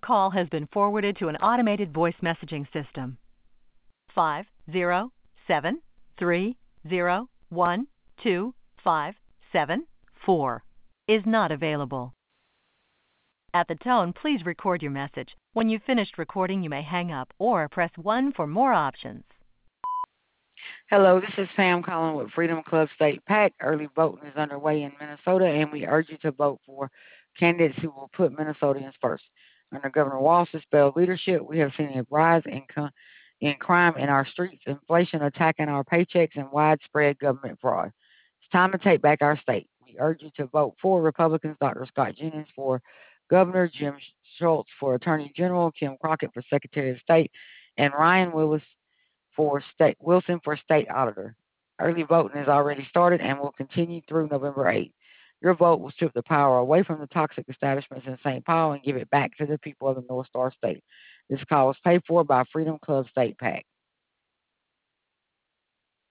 call has been forwarded to an automated voice messaging system. 50730125774 is not available. At the tone, please record your message. When you've finished recording, you may hang up or press 1 for more options. Hello, this is Pam calling with Freedom Club State PAC. Early voting is underway in Minnesota, and we urge you to vote for candidates who will put Minnesotans first. Under Governor Walsh's spelled leadership, we have seen a rise in crime in our streets, inflation attacking our paychecks, and widespread government fraud. It's time to take back our state. We urge you to vote for Republicans, Dr. Scott Jennings for Governor, Jim Schultz for Attorney General, Kim Crockett for Secretary of State, and Ryan Wilson for state auditor. Early voting has already started and will continue through November 8th. Your vote will strip the power away from the toxic establishments in St. Paul and give it back to the people of the North Star State. This call is paid for by Freedom Club State PAC.